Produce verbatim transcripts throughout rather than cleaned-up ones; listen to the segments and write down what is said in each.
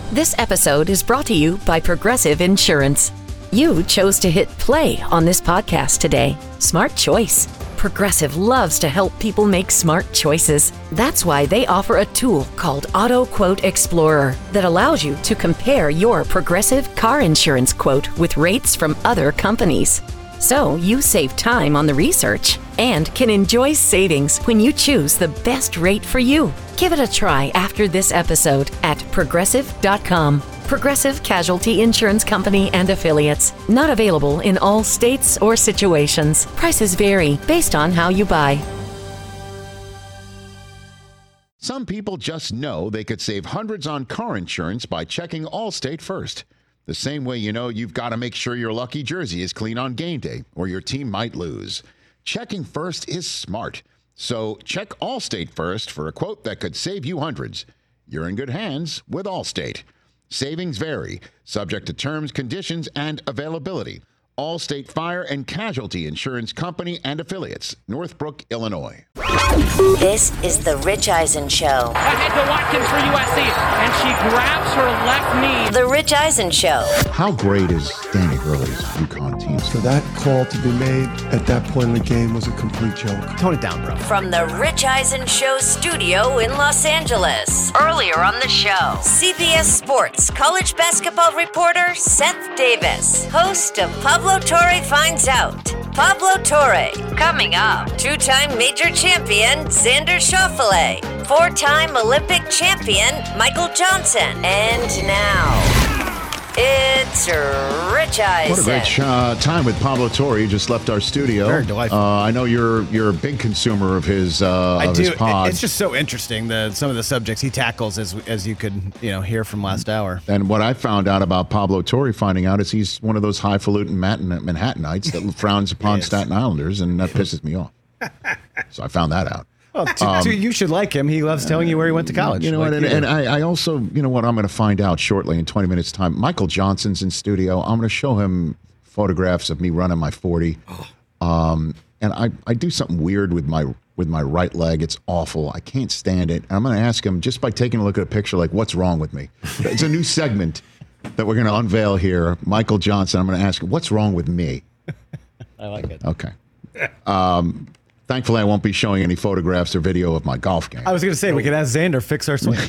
This episode is brought to you by Progressive Insurance. You chose to hit play on this podcast today. Smart choice. Progressive loves to help people make smart choices. That's why they offer a tool called Auto Quote Explorer that allows you to compare your Progressive car insurance quote with rates from other companies. So you save time on the research and can enjoy savings when you choose the best rate for you. Give it a try after this episode at progressive dot com. Progressive Casualty Insurance Company and Affiliates. Not available in all states or situations. Prices vary based on how you buy. Some people just know they could save hundreds on car insurance by checking Allstate first. The same way you know you've got to make sure your lucky jersey is clean on game day or your team might lose. Checking first is smart. So check Allstate first for a quote that could save you hundreds. You're in good hands with Allstate. Savings vary, subject to terms, conditions, and availability. Allstate Fire and Casualty Insurance Company and Affiliates, Northbrook, Illinois. This is the Rich Eisen Show. Ahead to Watkins for U S C, and she grabs her left knee. The Rich Eisen Show. How great is Danny Gurley's UConn team? For that call to be made at that point in the game was a complete joke. Tone it down, bro. From the Rich Eisen Show studio in Los Angeles. Earlier on the show, C B S Sports college basketball reporter Seth Davis, host of Pablo Torre Finds Out. Pablo Torre. Coming up, two-time major champion Xander Schauffele, four-time Olympic champion Michael Johnson, and now it's Rich Eisen. What a great uh, time with Pablo Torre. He just left our studio. Very delightful. Uh, I know you're you're a big consumer of his uh, I of do. his pod. It's just so interesting, the some of the subjects he tackles, as as you could you know hear from last hour. And what I found out about Pablo Torre, finding out, is he's one of those highfalutin Manhattanites that frowns upon Staten Islanders, and that pisses me off. So I found that out. Well, to, Um, to, you should like him. He loves telling you where he went to college. You know like what? And, you do. and I, I also, you know what? I'm going to find out shortly in twenty minutes' time. Michael Johnson's in studio. I'm going to show him photographs of me running my forty. Um, and I, I do something weird with my with my right leg. It's awful. I can't stand it. And I'm going to ask him, just by taking a look at a picture, like, what's wrong with me? It's a new segment that we're going to unveil here. Michael Johnson. I'm going to ask him, what's wrong with me? I like it. Okay. Um, thankfully, I won't be showing any photographs or video of my golf game. I was going to say, we could have Xander fix our swings.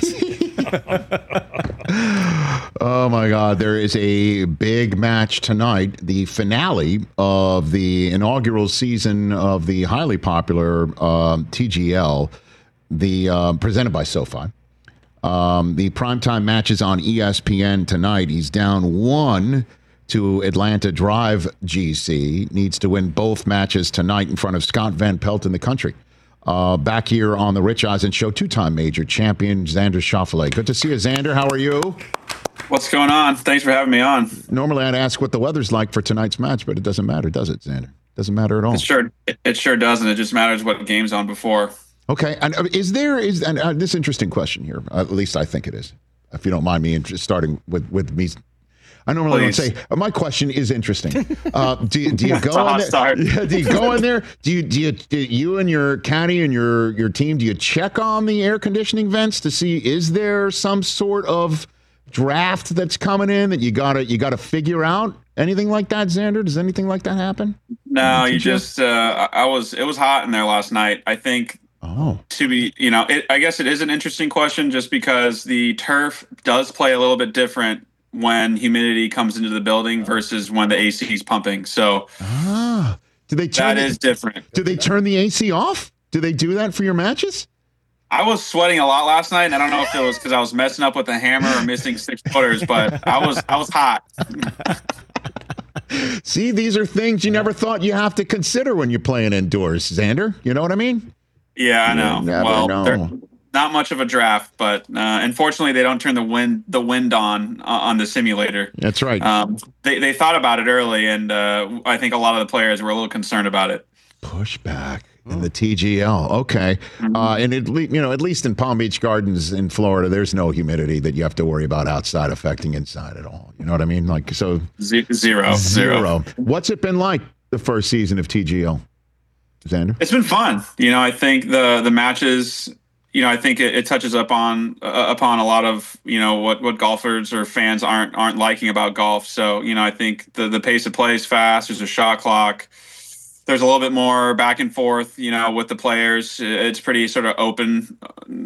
Oh, my God. There is a big match tonight, the finale of the inaugural season of the highly popular uh, T G L, the uh, presented by SoFi. Um, the primetime matches on E S P N tonight. He's down one to Atlanta Drive G C. Needs to win both matches tonight in front of Scott Van Pelt in the country. Uh, back here on the Rich Eisen Show, two-time major champion Xander Schauffele. Good to see you, Xander. How are you? What's going on? Thanks for having me on. Normally I'd ask what the weather's like for tonight's match, but it doesn't matter, does it, Xander? Doesn't matter at all. It sure, it, it sure doesn't. It just matters what game's on before. Okay. And is there, is and uh, this interesting question here, uh, at least I think it is, if you don't mind me inter- starting with, with me. I normally Please. don't say, uh, my question is interesting. Uh, do, you- do you It's go a hot in there? start. Yeah, do you go in there? Do you, do you, do you and your caddy and your, your team, do you check on the air conditioning vents to see, is there some sort of draft that's coming in that you gotta, you gotta figure out? Anything like that, Xander? Does anything like that happen? No, you just, uh, I was, it was hot in there last night. I think Oh, to be, you know, it, I guess it is an interesting question just because the turf does play a little bit different when humidity comes into the building versus when the A C is pumping. So ah, do they turn that the, is different. do they turn the A C off? Do they do that for your matches? I was sweating a lot last night, and I don't know if it was because I was messing up with the hammer or missing six footers, but I was I was hot. See, these are things you never thought you have to consider when you're playing indoors, Xander. You know what I mean? Yeah, I know. You never well, know. they're not much of a draft, but uh, unfortunately, they don't turn the wind the wind on uh, on the simulator. That's right. Um, they they thought about it early, and uh, I think a lot of the players were a little concerned about it. Pushback in the T G L. Okay, Mm-hmm. uh, and at le- you know, at least in Palm Beach Gardens in Florida, there's no humidity that you have to worry about outside affecting inside at all. You know what I mean? Like so, Z- zero, zero. What's it been like the first season of T G L, Xander? It's been fun. You know, I think the the matches, you know, I think it, it touches up on uh, upon a lot of, you know, what, what golfers or fans aren't aren't liking about golf. So, you know, I think the, the pace of play is fast. There's a shot clock. There's a little bit more back and forth, you know, with the players. It's pretty sort of open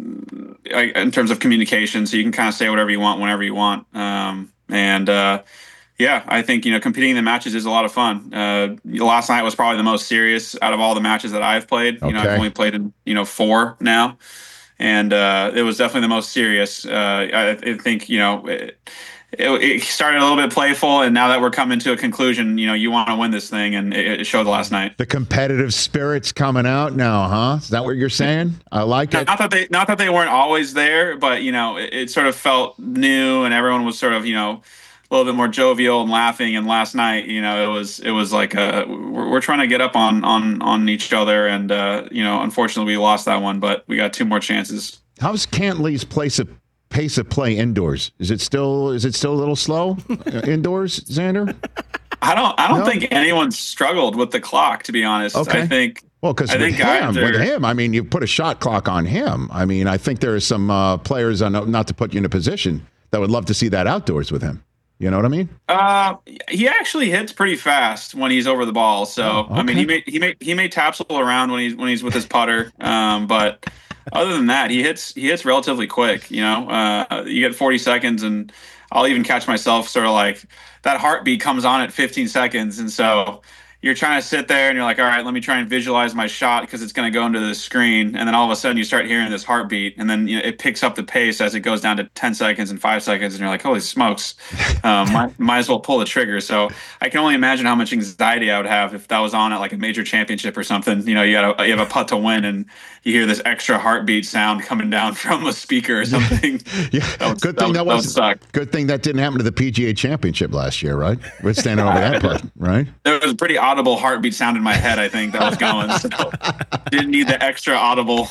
uh, in terms of communication. So you can kind of say whatever you want whenever you want. Um, and uh, yeah, I think, you know, competing in the matches is a lot of fun. Uh, last night was probably the most serious out of all the matches that I've played. You okay. know, I've only played in, you know, four now. And uh, it was definitely the most serious. Uh, I, I think, you know, it, It, it started a little bit playful, and now that we're coming to a conclusion, you know, you want to win this thing, and it, it showed last night. The competitive spirit's coming out now, huh? Is that what you're saying? I like it. Not that they, not that they weren't always there, but you know, it, it sort of felt new, and everyone was sort of, you know, a little bit more jovial and laughing. And last night, you know, it was it was like a, we're, we're trying to get up on on on each other, and uh, you know, unfortunately, we lost that one, but we got two more chances. How's Cantley's place of pace of play indoors? Is it still is it still a little slow indoors, Xander? I don't I don't no? think anyone's struggled with the clock, to be honest. Okay. I think well, because with think him, are, with him, I mean, you put a shot clock on him. I mean, I think there are some uh, players, on, not to put you in a position, that would love to see that outdoors with him. You know what I mean? Uh, he actually hits pretty fast when he's over the ball. So oh, okay. I mean, he may he may he may tapsel around when he's when he's with his putter, um, but. Other than that, he hits he hits relatively quick. You know, uh, you get forty seconds, and I'll even catch myself sort of like that heartbeat comes on at fifteen seconds, and so you're trying to sit there and you're like, all right, let me try and visualize my shot because it's going to go into the screen, and then all of a sudden you start hearing this heartbeat, and then you know, it picks up the pace as it goes down to ten seconds and five seconds, and you're like, holy smokes, um, might, might as well pull the trigger. So I can only imagine how much anxiety I would have if that was on at like a major championship or something. You know, you got a, you have a putt to win, and you hear this extra heartbeat sound coming down from a speaker or something. Yeah, that was, good thing that, that was suck. Good thing that didn't happen to the P G A Championship last year, right? We're standing over that putt, right? There was a pretty audible heartbeat sound in my head, I think, that was going. So didn't need the extra audible.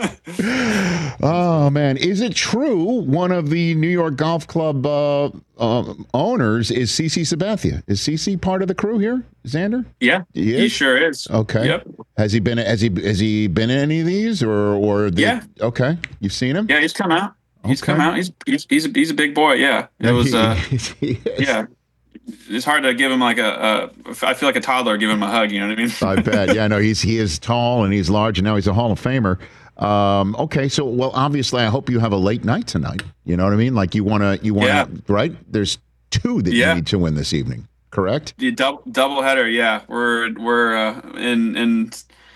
Oh, man. Is it true one of the New York Golf Club uh, uh, owners is CeCe Sabathia? Is CeCe part of the crew here, Xander? Yeah, he, he sure is. Okay. Yep. Has he been has he has he been in any of these or or the, yeah? Okay, you've seen him. Yeah, he's come out. He's okay. come out. He's he's he's a, he's a big boy. Yeah, it was. Uh, yeah. It's hard to give him like a, a. I feel like a toddler giving him a hug. You know what I mean? I bet. Yeah, no, he's he is tall and he's large, and now he's a Hall of Famer. Um, okay, so well, obviously, I hope you have a late night tonight. You know what I mean? Like you want to, you want to, yeah. right? There's two that yeah. you need to win this evening, correct? The double double header. Yeah, we're we're uh, in in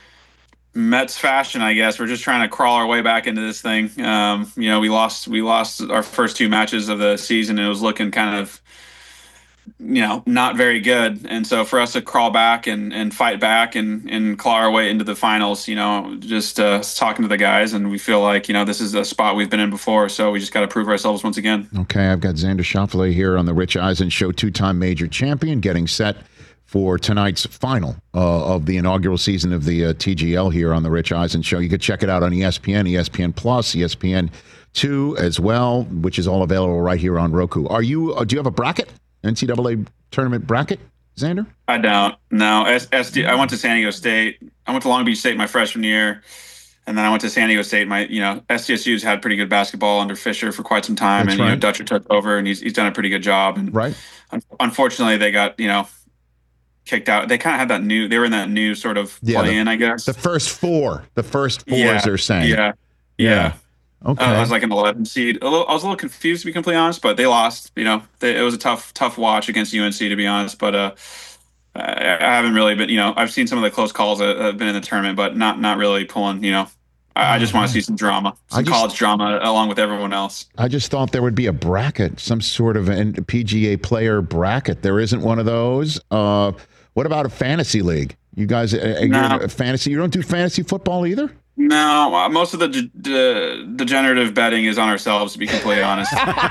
Mets fashion, I guess. We're just trying to crawl our way back into this thing. Um, you know, we lost we lost our first two matches of the season, and it was looking kind of, you know, not very good. And so for us to crawl back and, and fight back and, and claw our way into the finals, you know, just uh, talking to the guys, and we feel like, you know, this is a spot we've been in before. So we just got to prove ourselves once again. Okay. I've got Xander Schauffele here on the Rich Eisen Show, two-time major champion, getting set for tonight's final uh, of the inaugural season of the uh, T G L here on the Rich Eisen Show. You could check it out on E S P N, E S P N Plus, E S P N two as well, which is all available right here on Roku. Are you, uh, do you have a bracket? N C double A tournament bracket, Xander? I don't. No. S- SD, I went to San Diego State. I went to Long Beach State my freshman year, and then I went to San Diego State. My, you know, S D S U's had pretty good basketball under Fisher for quite some time, That's and right. you know, Dutcher took over, and he's he's done a pretty good job. And right. Un- unfortunately, they got you know kicked out. They kind of had that new. They were in that new sort of yeah, play the, in, I guess. The first four. The first four, yeah, as they're saying. Yeah. Yeah. yeah. Okay. Uh, I was like an eleven seed. A little, I was a little confused, to be completely honest, but they lost. You know, they, it was a tough, tough watch against U N C, to be honest. But uh, I, I haven't really been. You know, I've seen some of the close calls that have been in the tournament, but not, not really pulling. You know, I, I just want to see some drama, some just, college drama, along with everyone else. I just thought there would be a bracket, some sort of a P G A player bracket. There isn't one of those. Uh, what about a fantasy league? You guys, uh, no. a fantasy? You don't do fantasy football either? No, uh, most of the de- de- degenerative betting is on ourselves, to be completely honest.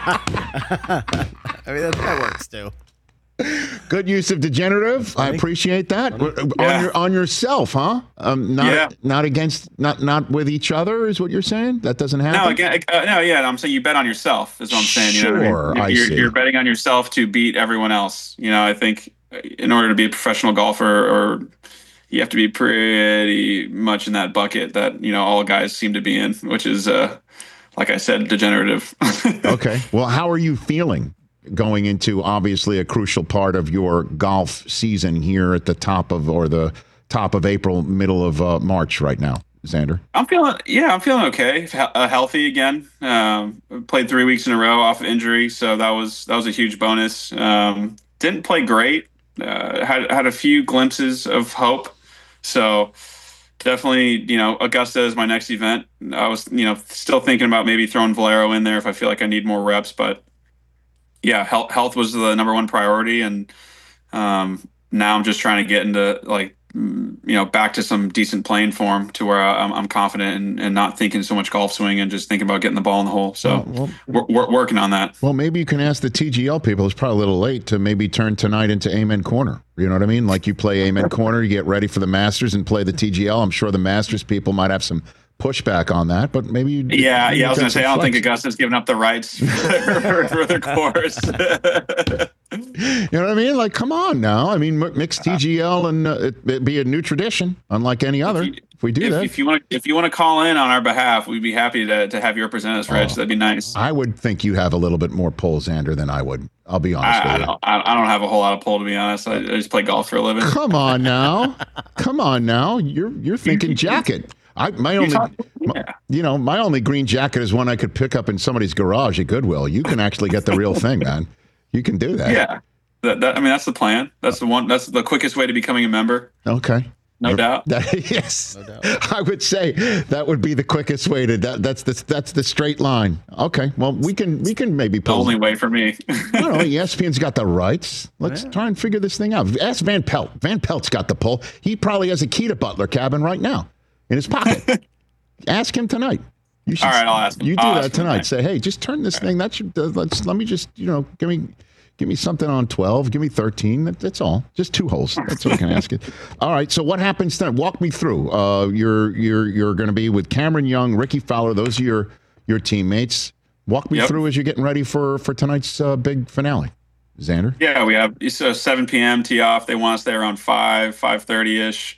I mean, that, that works too. Good use of degenerative. Funny. I appreciate that. Funny. On yeah. your on yourself, huh? Um, not yeah. not against, not not with each other, is what you're saying? That doesn't happen. No, again, uh, no, yeah. I'm saying you bet on yourself. Is what I'm saying. You know what Sure, I mean? I you're, see. You're betting on yourself to beat everyone else. You know, I think in order to be a professional golfer or you have to be pretty much in that bucket that, you know, all guys seem to be in, which is, uh, like I said, degenerative. Okay. Well, how are you feeling going into obviously a crucial part of your golf season here at the top of, or the top of April, middle of uh, March right now, Xander? I'm feeling, yeah, I'm feeling okay. He- uh, healthy again. Um, played three weeks in a row off of injury, so that was that was a huge bonus. Um, didn't play great. Uh, had had a few glimpses of hope. So definitely, you know, Augusta is my next event. I was, you know, still thinking about maybe throwing Valero in there if I feel like I need more reps, but yeah, health health was the number one priority, and um, now I'm just trying to get into like, you know, back to some decent playing form to where I'm, I'm confident and, and not thinking so much golf swing and just thinking about getting the ball in the hole. So well, we're, we're working on that. Well, maybe you can ask the T G L people. It's probably a little late to maybe turn tonight into Amen Corner. You know what I mean? Like you play Amen Corner, you get ready for the Masters and play the T G L. I'm sure the Masters people might have some pushback on that, but maybe you. Yeah, maybe yeah. I was you going to say, I don't flex. think Augusta's giving up the rights for, for the course. You know what I mean? Like, come on now. I mean, m- mix T G L and uh, it, it'd be a new tradition, unlike any other. If, you, we do if, that, if you want, to, if you want to call in on our behalf, we'd be happy to to have you represent us, Rich. Oh. That'd be nice. I would think you have a little bit more pull, Xander, than I would. I'll be honest I, I with you. don't, I I don't have a whole lot of pull, to be honest. I, I just play golf for a living. Come on now, come on now. You're you're thinking jacket. I my only, talk- my- yeah. you know, my only green jacket is one I could pick up in somebody's garage at Goodwill. You can actually get the real thing, man. You can do that. Yeah, that, that, I mean, that's the plan. That's the one. That's the quickest way to becoming a member. Okay. No doubt. That, yes, no doubt. I would say that would be the quickest way to. That, that's the that's the straight line. Okay, well we can we can maybe The pull. only way for me. I don't know. E S P N's got the rights. Let's Yeah. try and figure this thing out. Ask Van Pelt. Van Pelt's got the pull. He probably has a key to Butler Cabin right now in his pocket. Ask him tonight. You should, All right, I'll ask him. You do I'll that ask him tonight. tonight. Say, hey, just turn this thing. That should. Uh, let's let me just you know give me. Give me something on twelve. Give me thirteen. That, that's all. Just two holes. That's what I can ask it. All right. So what happens then? Walk me through. Uh, you're you're you're going to be with Cameron Young, Ricky Fowler. Those are your your teammates. Walk me Yep. through as you're getting ready for for tonight's uh, big finale. Xander. Yeah, we have so seven p.m. tee off. They want us there around five, five thirty ish.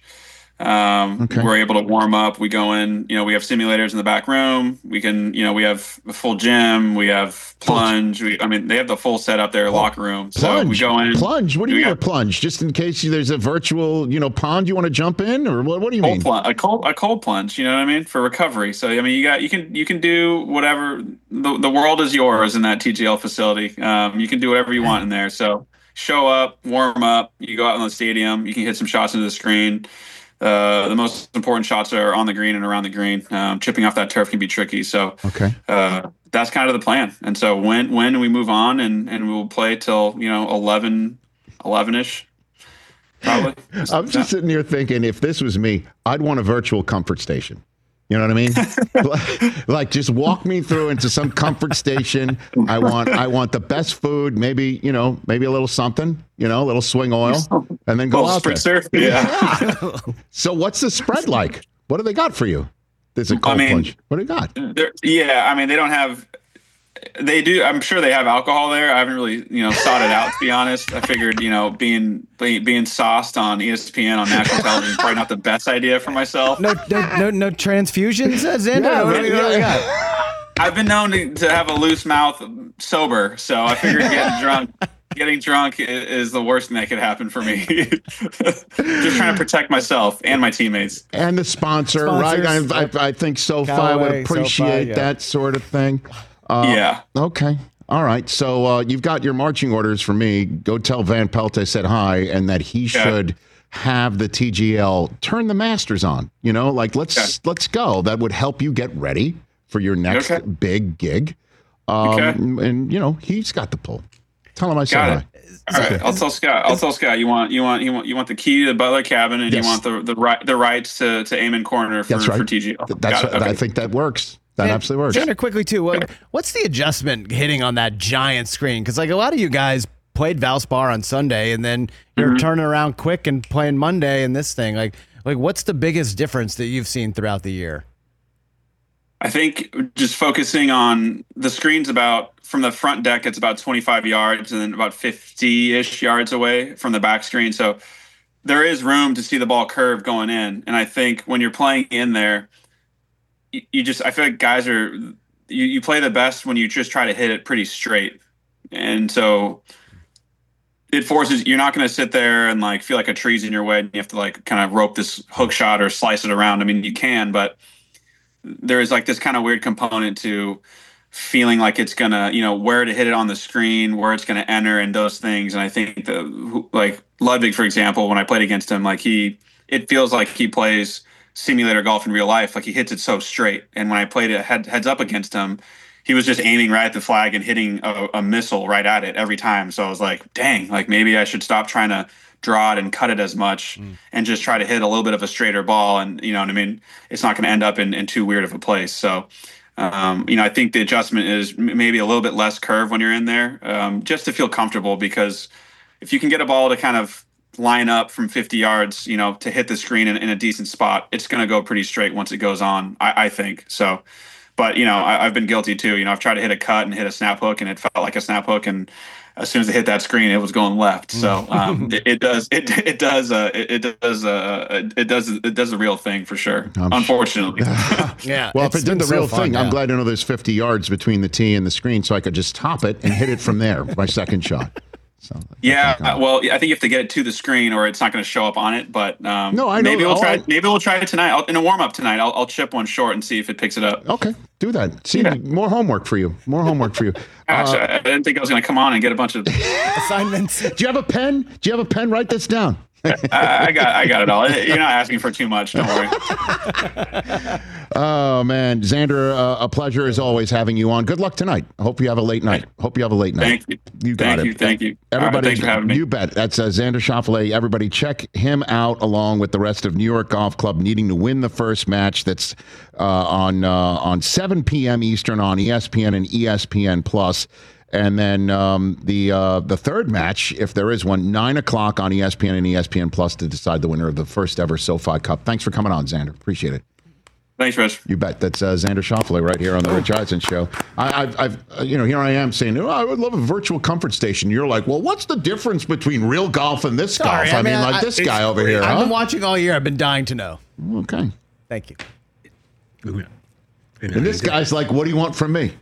Um, Okay. We're able to warm up. We go in. You know, we have simulators in the back room. We can, you know, we have a full gym. We have plunge. We, I mean, they have the full setup there, locker room. So Plunge. we go in. Plunge. What do you we mean a got plunge? Just in case there's a virtual, you know, pond you want to jump in, or what? What do you Cold mean? plunge, a cold, a cold plunge. You know what I mean? For recovery. So I mean, you got, you can, you can do whatever. The the world is yours in that T G L facility. Um, you can do whatever you want in there. So show up, warm up. You go out in the stadium. You can hit some shots into the screen. Uh, the most important shots are on the green and around the green. Um, chipping off that turf can be tricky. So Okay. uh, that's kind of the plan. And so when when we move on and, and we'll play till, you know, eleven, eleven-ish, probably. I'm just sitting here thinking, if this was me, I'd want a virtual comfort station. You know what I mean? like, like, just walk me through into some comfort station. I want, I want the best food. Maybe, you know, maybe a little something. You know, a little swing oil, and then go Little out there. spritzer. Yeah. So, what's the spread like? What do they got for you? There's a cold I mean, plunge. What do they got? They're- yeah, I mean, they don't have. They do. I'm sure they have alcohol there. I haven't really, you know, sought it out, to be honest. I figured, you know, being being, being sauced on E S P N on national television is probably not the best idea for myself. No, no, no, no transfusions, uh, Xander. Yeah, what, do you- what do you yeah. got? I've been known to, to have a loose mouth sober, so I figured getting drunk, getting drunk i- is the worst thing that could happen for me. Just trying to protect myself and my teammates. And the sponsor, Sponsors, right? I, I, I think SoFi Callaway, would appreciate SoFi, yeah. that sort of thing. Uh, Yeah. Okay. All right. So uh, you've got your marching orders for me. Go tell Van Pelt I said hi and that he Yeah. should have the T G L turn the Masters on. You know, like let's Okay. let's go. That would help you get ready for your next Okay. big gig. Um, Okay. And you know he's got the pull. Tell him I said Got hi. it. All right, I'll tell Scott. I'll tell Scott. You want you want you want you want the key to the Butler Cabin, and Yes. you want the the right the rights to to Amen Corner for, That's right. for T G L. Th- That's Got it. what, I Okay. think that works. That And absolutely works. Xander, quickly too. What, what's the adjustment hitting on that giant screen? Because like a lot of you guys played Valspar on Sunday, and then you're Mm-hmm. turning around quick and playing Monday in this thing. Like, like what's the biggest difference that you've seen throughout the year? I think just focusing on the screens about from the front deck, it's about twenty-five yards, and then about fifty-ish yards away from the back screen. So there is room to see the ball curve going in. And I think when you're playing in there, you, you just, I feel like guys are, you, you play the best when you just try to hit it pretty straight. And so it forces, you're not going to sit there and like feel like a tree's in your way and you have to like kind of rope this hook shot or slice it around. I mean, you can, but there is like this kind of weird component to feeling like it's gonna, you know, where to hit it on the screen, where it's gonna enter, and those things. And I think the like Ludwig, for example, when I played against him, like he, it feels like he plays simulator golf in real life. Like he hits it so straight. And when I played it head, heads up against him, he was just aiming right at the flag and hitting a, a missile right at it every time. So I was like, dang, like maybe I should stop trying to draw it and cut it as much mm. and just try to hit a little bit of a straighter ball. And you know what I mean? It's not going to end up in, in too weird of a place. So. Um, you know, I think the adjustment is maybe a little bit less curve when you're in there, um, just to feel comfortable, because if you can get a ball to kind of line up from fifty yards, you know, to hit the screen in, in a decent spot, it's going to go pretty straight once it goes on, I, I think. So, but, you know, I, I've been guilty too. You know, I've tried to hit a cut and hit a snap hook and it felt like a snap hook. And as soon as it hit that screen, it was going left. So um, it, it does, it it does, uh, it, it does, uh, it does, it does the real thing for sure. I'm unfortunately, sh- yeah. Well, if it did the real so thing, fun, I'm yeah. glad to know there's fifty yards between the tee and the screen, so I could just top it and hit it from there. My second shot. So yeah, well, I think you have to get it to the screen, or it's not going to show up on it. But um, no, I maybe know, we'll try. I'll, maybe we'll try it tonight. I'll, in a warm up tonight. I'll, I'll chip one short and see if it picks it up. Okay, do that. See, yeah. more homework for you. More homework for you. Gosh, uh, I didn't think I was going to come on and get a bunch of assignments. Do you have a pen? Do you have a pen? Write this down. I, I got, I got it all. You're not asking for too much. Don't worry. Oh man, Xander, uh, a pleasure as always having you on. Good luck tonight. I hope you have a late night. Hope you have a late night. Thank you. You got thank it. You, thank you. Everybody, right, thanks for having me. You bet. That's uh, Xander Schauffele. Everybody, check him out along with the rest of New York Golf Club, needing to win the first match. That's uh, on uh, on seven p.m. Eastern on E S P N and E S P N Plus. And then um, the uh, the third match, if there is one, nine o'clock on E S P N and E S P N Plus to decide the winner of the first ever SoFi Cup. Thanks for coming on, Xander. Appreciate it. Thanks, Rich. You bet. That's uh, Xander Schauffele right here on the Rich Eisen Show. I, I've, I've, uh, you know, here I am saying, oh, I would love a virtual comfort station. You're like, well, what's the difference between real golf and this Sorry, golf? I, I mean, mean, like I, this guy over here. I've huh? been watching all year. I've been dying to know. Okay. Thank you. And this guy's like, what do you want from me?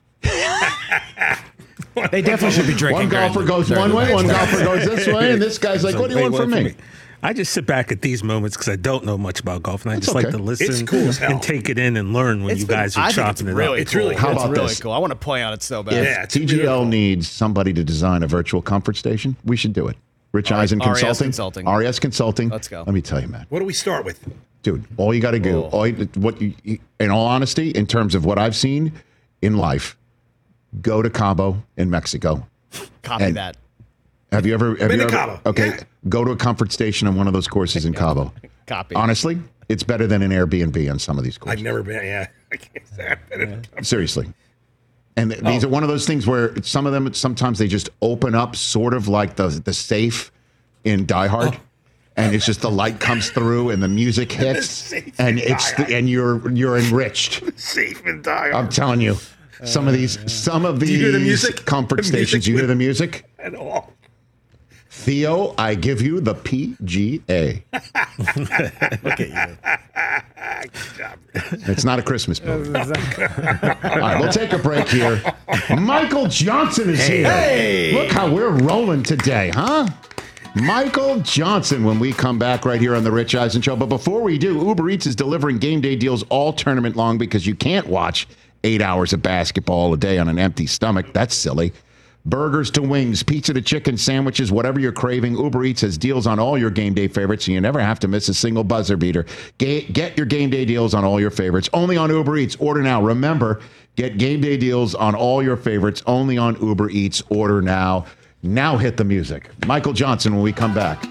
They definitely should be drinking. One golfer goes one way, one golfer goes this way, and this guy's like, what do you want from me? I just sit back at these moments because I don't know much about golf, and I That's just okay. like to listen It's cool as hell. and take it in and learn when It's you been- guys I are think chopping it's it really up. It's really cool. How It's about really this? cool. I want to play on it so bad. If Yeah, it's T G L really cool. needs somebody to design a virtual comfort station, we should do it. Rich R- Eisen R E S Consulting. Consulting. R E S Consulting. Let's go. Let me tell you, man. What do we start with? Dude, all you got to do, Oh. all you, what you, you- in all honesty, in terms of what I've seen in life, go to Cabo in Mexico. Copy And- that. Have you ever? Have Been you to ever? Cabo, Okay, yeah. go to a comfort station on one of those courses in Cabo. Copy. Honestly, it's better than an Airbnb on some of these courses. I've never been. Yeah, I can't say I've been. in a- Seriously. And th- these Oh. are one of those things where some of them, sometimes they just open up sort of like the the safe in Die Hard. And it's just the light comes through and the music hits safe and in it's Die Hard. and you're you're enriched. Safe and die. I'm telling you. Some of these some of these you hear the music? comfort The music stations, you hear with- the music? at all. Theo, I give you the P G A. Look at you. Good job. It's not a Christmas movie. All right, we'll take a break here. Michael Johnson is here. Hey. Look how we're rolling today, huh? Michael Johnson when we come back right here on the Rich Eisen Show. But before we do, Uber Eats is delivering game day deals all tournament long because you can't watch eight hours of basketball a day on an empty stomach. That's silly. Burgers to wings, pizza to chicken, sandwiches, whatever you're craving, Uber Eats has deals on all your game day favorites, so you never have to miss a single buzzer beater. Ga- Get your game day deals on all your favorites, only on Uber Eats. Order now. Remember, get game day deals on all your favorites, only on Uber Eats. Order now. Now hit the music. Michael Johnson when we come back.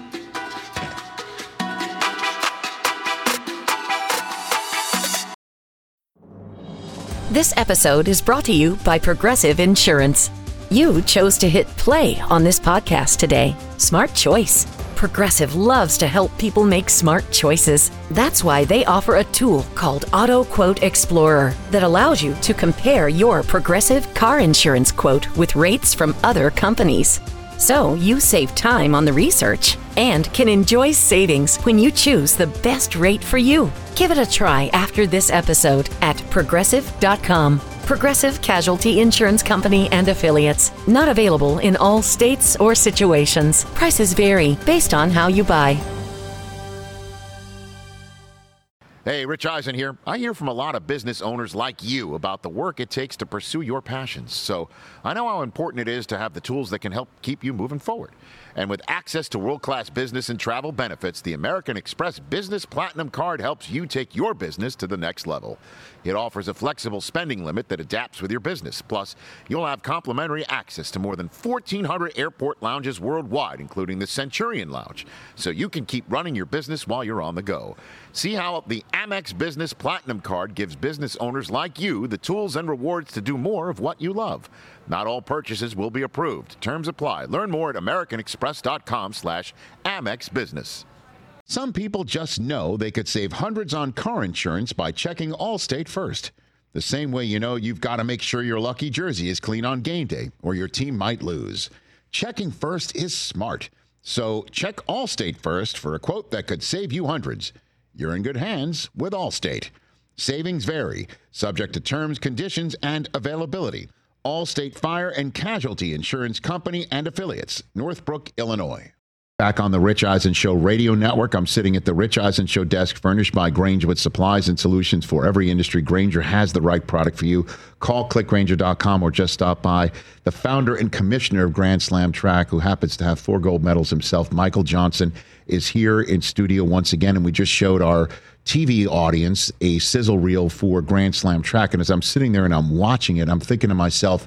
This episode is brought to you by Progressive Insurance. You chose to hit play on this podcast today. Smart choice. Progressive loves to help people make smart choices. That's why they offer a tool called Auto Quote Explorer that allows you to compare your Progressive car insurance quote with rates from other companies. So you save time on the research and can enjoy savings when you choose the best rate for you. Give it a try after this episode at progressive dot com. Progressive Casualty Insurance Company and Affiliates. Not available in all states or situations. Prices vary based on how you buy. Hey, Rich Eisen here. I hear from a lot of business owners like you about the work it takes to pursue your passions. So I know how important it is to have the tools that can help keep you moving forward. And with access to world-class business and travel benefits, the American Express Business Platinum Card helps you take your business to the next level. It offers a flexible spending limit that adapts with your business. Plus, you'll have complimentary access to more than fourteen hundred airport lounges worldwide, including the Centurion Lounge, so you can keep running your business while you're on the go. See how the Amex Business Platinum Card gives business owners like you the tools and rewards to do more of what you love. Not all purchases will be approved. Terms apply. Learn more at americanexpress.com slash Amex Business. Some people just know they could save hundreds on car insurance by checking Allstate first. The same way you know you've got to make sure your lucky jersey is clean on game day or your team might lose. Checking first is smart. So check Allstate first for a quote that could save you hundreds. You're in good hands with Allstate. Savings vary, subject to terms, conditions, and availability. Allstate Fire and Casualty Insurance Company and Affiliates, Northbrook, Illinois. Back on the Rich Eisen Show radio network, I'm sitting at the Rich Eisen Show desk furnished by Grainger with supplies and solutions for every industry. Grainger has the right product for you. Call click grainger dot com or just stop by. The founder and commissioner of Grand Slam Track, who happens to have four gold medals himself, Michael Johnson, is here in studio once again, and we just showed our T V audience a sizzle reel for Grand Slam Track. And as I'm sitting there and I'm watching it, I'm thinking to myself,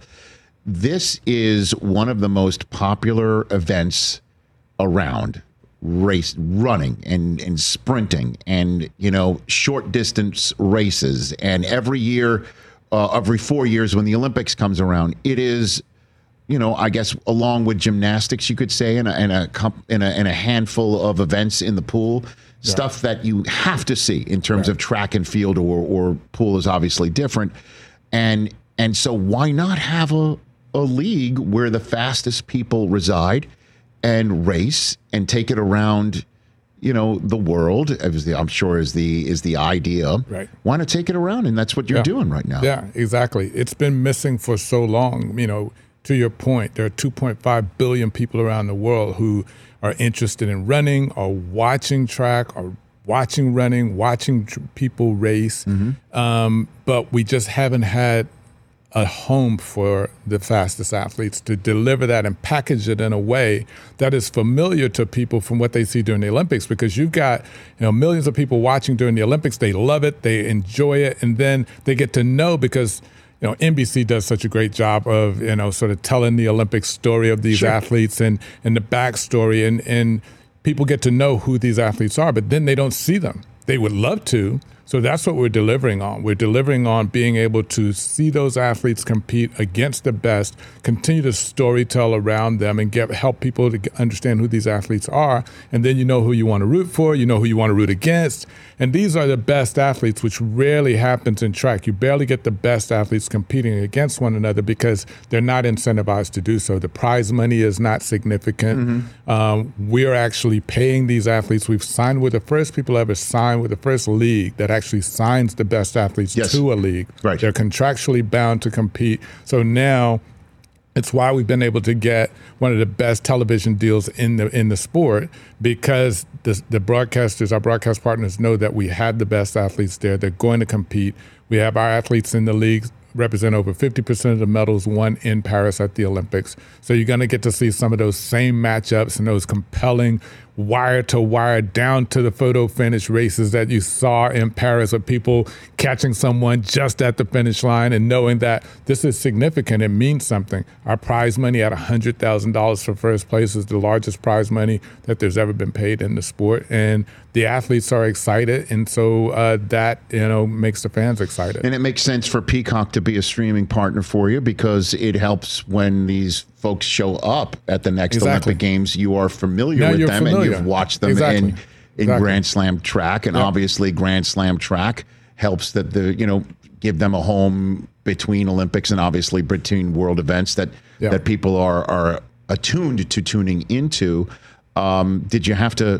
this is one of the most popular events around, race running and, and sprinting and, you know, short distance races. And every year, uh, every four years when the Olympics comes around, it is, you know, I guess along with gymnastics, you could say, and a, and a, in a, in a handful of events in the pool, yeah. Stuff that you have to see in terms right. of track and field, or, or pool is obviously different. And, and so why not have a, a league where the fastest people reside and race and take it around, you know, the world? I'm sure is the is the idea. Right. Why not take it around? And that's what you're yeah. doing right now. Yeah, exactly. It's been missing for so long. You know, to your point, there are two point five billion people around the world who are interested in running or watching track or watching running, watching tr- people race. Mm-hmm. Um, but we just haven't had a home for the fastest athletes to deliver that and package it in a way that is familiar to people from what they see during the Olympics, because you've got, you know, millions of people watching during the Olympics. They love it. They enjoy it. And then they get to know, because, you know, N B C does such a great job of, you know, sort of telling the Olympic story of these sure. athletes and, and the backstory, and, and people get to know who these athletes are, but then they don't see them. They would love to. So that's what we're delivering on. We're delivering on being able to see those athletes compete against the best, continue to storytell around them, and get help people to understand who these athletes are. And then you know who you want to root for, you know who you want to root against. And these are the best athletes, which rarely happens in track. You barely get the best athletes competing against one another because they're not incentivized to do so. The prize money is not significant. Mm-hmm. Um, we're actually paying these athletes. We've signed with the first people ever signed with the first league that actually signs the best athletes yes. to a league. Right. They're contractually bound to compete. So now it's why we've been able to get one of the best television deals in the in the sport, because the, the broadcasters, our broadcast partners, know that we had the best athletes there. They're going to compete. We have our athletes in the league represent over fifty percent of the medals won in Paris at the Olympics. So you're going to get to see some of those same matchups and those compelling wire to wire, down to the photo finish races that you saw in Paris, with people catching someone just at the finish line and knowing that this is significant. It means something. Our prize money at one hundred thousand dollars for first place is the largest prize money that there's ever been paid in the sport. And the athletes are excited. And so uh, that, you know, makes the fans excited. And it makes sense for Peacock to be a streaming partner for you, because it helps when these folks show up at the next exactly. Olympic Games. You are familiar now with them familiar. and you've watched them exactly. in, in exactly. Grand Slam Track. And yep. obviously Grand Slam Track helps that the, you know, give them a home between Olympics and obviously between world events that, yep. that people are, are attuned to tuning into. Um, did you have to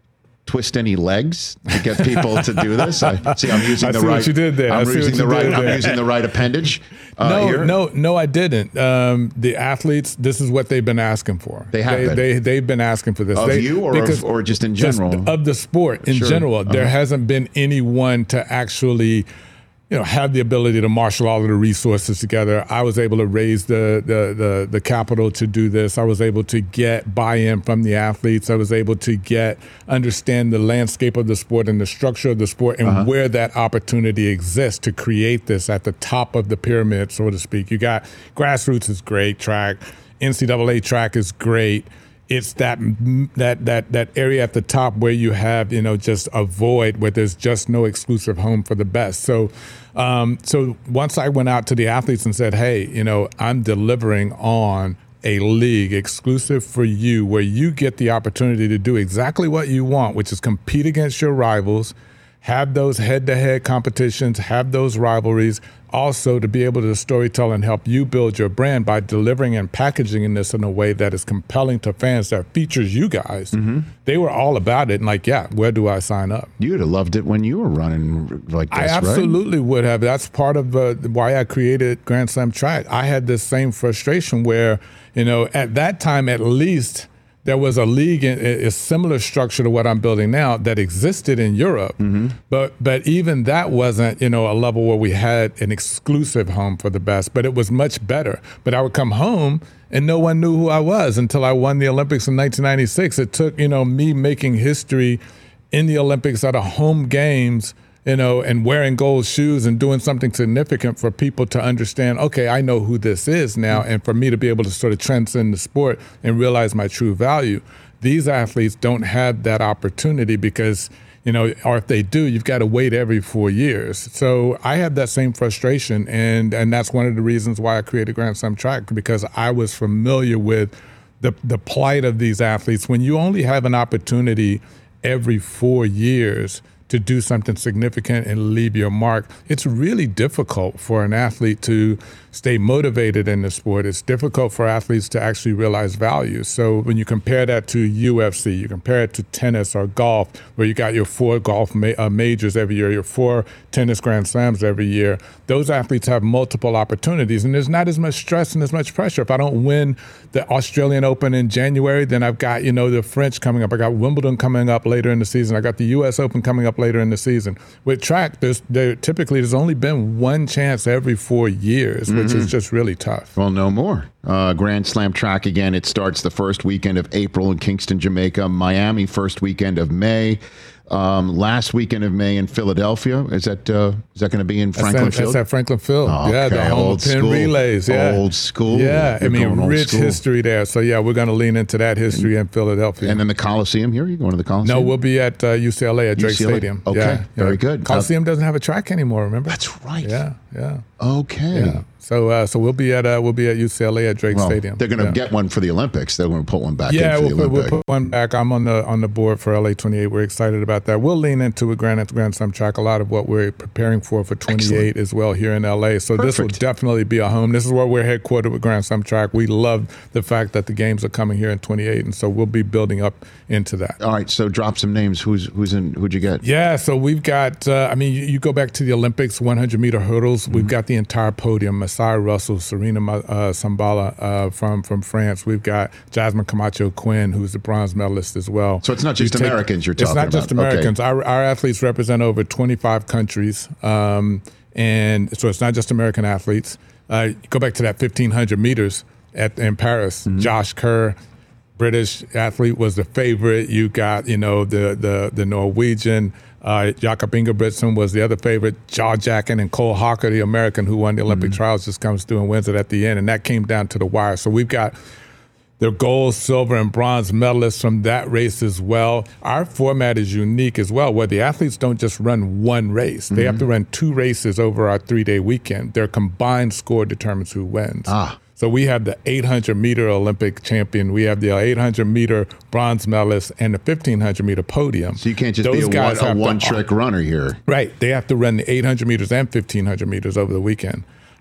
twist any legs to get people to do this? I see. I'm using I the see right. what you did there. I'm I see using what the you right. did I'm there. using the right appendage. Uh, no, here. no, no, I didn't. Um, the athletes, this is what they've been asking for. They have they, been. They, they've been asking for this. Of they, you or because of, or just in just general? of the sport in Sure. general. Uh-huh. There hasn't been anyone to actually, you know, have the ability to marshal all of the resources together. I was able to raise the, the the the capital to do this. I was able to get buy-in from the athletes. I was able to get understand the landscape of the sport and the structure of the sport and Uh-huh. where that opportunity exists to create this at the top of the pyramid, so to speak. You got grassroots is great, track, N C double A track is great. It's that that that that area at the top where you have, you know, just a void where there's just no exclusive home for the best. So, um, so once I went out to the athletes and said, hey, you know, I'm delivering on a league exclusive for you where you get the opportunity to do exactly what you want, which is compete against your rivals, have those head-to-head competitions, have those rivalries, also to be able to storytell and help you build your brand by delivering and packaging this in a way that is compelling to fans that features you guys. Mm-hmm. They were all about it and like, yeah, where do I sign up? You'd have loved it when you were running like this, I absolutely right? would have. That's part of uh, why I created Grand Slam Track. I had this same frustration where, you know, at that time at least, there was a league, in, a similar structure to what I'm building now that existed in Europe, mm-hmm. but but even that wasn't, you know, a level where we had an exclusive home for the best, but it was much better. But I would come home and no one knew who I was until I won the Olympics in nineteen ninety-six. It took, you know, me making history in the Olympics at a home games, you know, and wearing gold shoes and doing something significant for people to understand, okay, I know who this is now, and for me to be able to sort of transcend the sport and realize my true value. These athletes don't have that opportunity because, you know, or if they do, you've got to wait every four years. So I have that same frustration, and and that's one of the reasons why I created Grand Slam Track, because I was familiar with the the plight of these athletes. When you only have an opportunity every four years to do something significant and leave your mark, it's really difficult for an athlete to stay motivated in the sport. It's difficult for athletes to actually realize value. So when you compare that to U F C, you compare it to tennis or golf, where you got your four golf ma- uh, majors every year, your four tennis Grand Slams every year, those athletes have multiple opportunities, and there's not as much stress and as much pressure. If I don't win the Australian Open in January, then I've got, you know, the French coming up. I got Wimbledon coming up later in the season. I got the U S Open coming up later in the season. With track, there's there typically there's only been one chance every four years, mm-hmm. which is just really tough. Well, no more. Uh, Grand Slam Track again. It starts the first weekend of April in Kingston, Jamaica. Miami, first weekend of May. Um, last weekend of May in Philadelphia. Is that uh, is that going to be in Franklin that's at, Field? That's at Franklin Field. Oh, yeah, okay. the home Old of pin school. relays. Yeah, old school. Yeah, You're I mean, going rich school. history there. So yeah, we're going to lean into that history in Philadelphia. And then the Coliseum here. You going to the Coliseum? No, we'll be at uh, U C L A at Drake U C L A? Stadium. Okay, yeah, very yeah. good. Coliseum uh, doesn't have a track anymore. Remember? That's right. Yeah, yeah. Okay. Yeah. So, uh, so we'll be at uh, we'll be at U C L A at Drake well, Stadium. They're going to yeah. get one for the Olympics. They're going to put one back yeah, in for we'll the put, Olympics. we'll put one back. I'm on the on the board for L A twenty-eight. We're excited about that. We'll lean into a Grand Grand Slam Track. A lot of what we're preparing for for twenty-eight Excellent. As well here in L A. So Perfect. This will definitely be a home. This is where we're headquartered with Grand Slam Track. We love the fact that the games are coming here in twenty-eight, and so we'll be building up into that. All right, so drop some names. Who's who's in? Who'd you get? Yeah, so we've got. Uh, I mean, you, you go back to the Olympics, one hundred meter hurdles. Mm-hmm. We've got the entire podium. Masai Russell, Serena uh, Sambala uh, from from France. We've got Jasmine Camacho Quinn, who's the bronze medalist as well. So it's not just take, Americans you're talking about. It's not just Americans. Okay. Our, our athletes represent over twenty-five countries, um, and so it's not just American athletes. Uh, go back to that fifteen hundred meters at in Paris. Mm-hmm. Josh Kerr, British athlete, was the favorite. You got, you know, the the the Norwegian. Uh, Jakob Ingebrigtsen was the other favorite. Jaw Jacken and Cole Hawker, the American who won the Olympic mm-hmm. trials, just comes through and wins it at the end. And that came down to the wire. So we've got the gold, silver, and bronze medalists from that race as well. Our format is unique as well, where the athletes don't just run one race. They mm-hmm. have to run two races over our three-day weekend. Their combined score determines who wins. Ah. So we have the eight hundred meter Olympic champion, we have the eight hundred meter bronze medalist, and the fifteen hundred meter podium. So you can't just Those be a, one, a one-trick runner here. Right. They have to run the eight hundred meters and fifteen hundred meters over the weekend.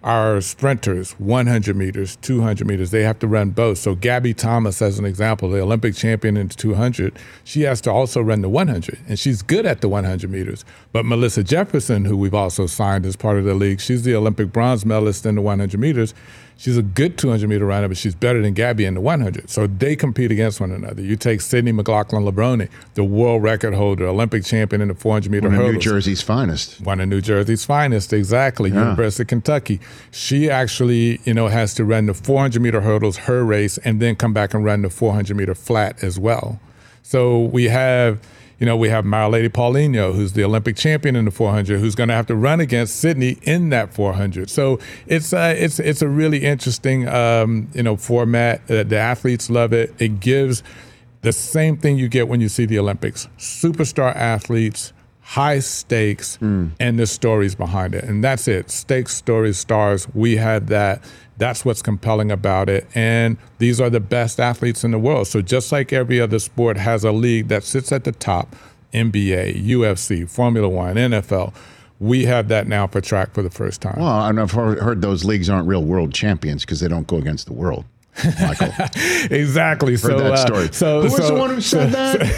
our sprinters, one hundred meters, two hundred meters, they have to run both. So Gabby Thomas, as an example, the Olympic champion in the two hundred, she has to also run the one hundred, and she's good at the one hundred meters. But Melissa Jefferson, who we've also signed as part of the league, she's the Olympic bronze medalist in the one hundred meters. She's a good two hundred meter runner, but she's better than Gabby in the one hundred. So they compete against one another. You take Sydney McLaughlin-Lebrone, the world record holder, Olympic champion in the four hundred meter One of hurdles. New Jersey's finest. One of New Jersey's finest, exactly. Yeah. University of Kentucky. She actually, you know, has to run the four hundred meter hurdles, her race, and then come back and run the four hundred meter flat as well. So we have, you know, we have Marilady Paulinho, who's the Olympic champion in the four hundred, who's going to have to run against Sydney in that four hundred. So it's uh, it's it's a really interesting, um, you know, format. Uh, the athletes love it. It gives the same thing you get when you see the Olympics: superstar athletes, high stakes, mm. and the stories behind it. And that's it. Stakes, stories, stars. We had that. That's what's compelling about it. And these are the best athletes in the world. So just like every other sport has a league that sits at the top, N B A, U F C, Formula One, N F L, we have that now for track for the first time. Well, and I've heard, heard those leagues aren't real world champions because they don't go against the world. Michael. Exactly. Heard so, that uh, story. so, who was so, the one who said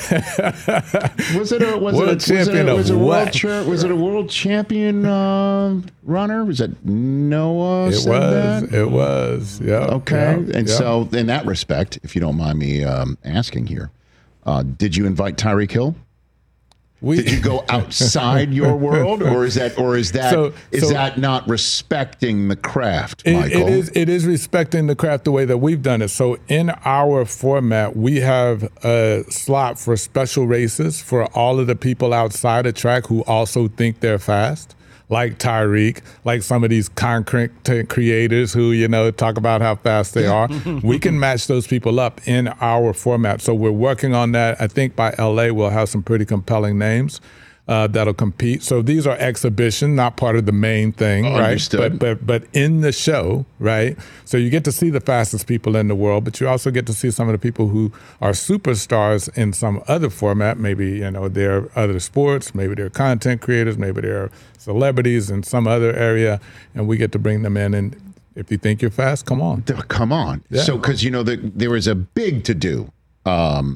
that? was it a was world it a, champion was it a, was it a of world what? cha- was it a world champion uh, runner? Was it Noah? It said was. That? It was. Yeah. Okay. Yep, and yep. so, in that respect, if you don't mind me um, asking here, uh, did you invite Tyreek Hill? We, Did you go outside your world, or is that, or is that, So- is so- that not respecting the craft, It, Michael? it is. It is respecting the craft the way that we've done it. So in our format, we have a slot for special races for all of the people outside of track who also think they're fast, like Tyreek, like some of these concrete t- creators who, you know, talk about how fast they are. We can match those people up in our format. So we're working on that. I think by L A we'll have some pretty compelling names uh, that'll compete. So these are exhibition, not part of the main thing, right? Understood. But, but but in the show, right? So you get to see the fastest people in the world, but you also get to see some of the people who are superstars in some other format. Maybe, you know, they're other sports, maybe they're content creators, maybe they're celebrities in some other area, and we get to bring them in. And if you think you're fast, come on. Come on. Yeah. So, because, you know, the, there was a big to-do, um,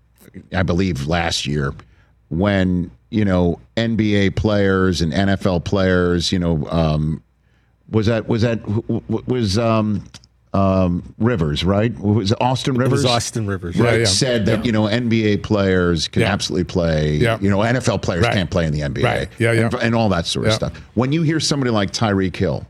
I believe, last year when, you know, N B A players and N F L players, you know, um, was that, was that, was um, um, Rivers, right? Was it Austin It Rivers? was Austin Rivers. Right, Yeah, yeah. said that, Yeah. you know, N B A players can Yeah. absolutely play, Yeah. you know, N F L players Right. can't play in the N B A. Right. Yeah, yeah. And, and all that sort of Yeah. stuff. When you hear somebody like Tyreek Hill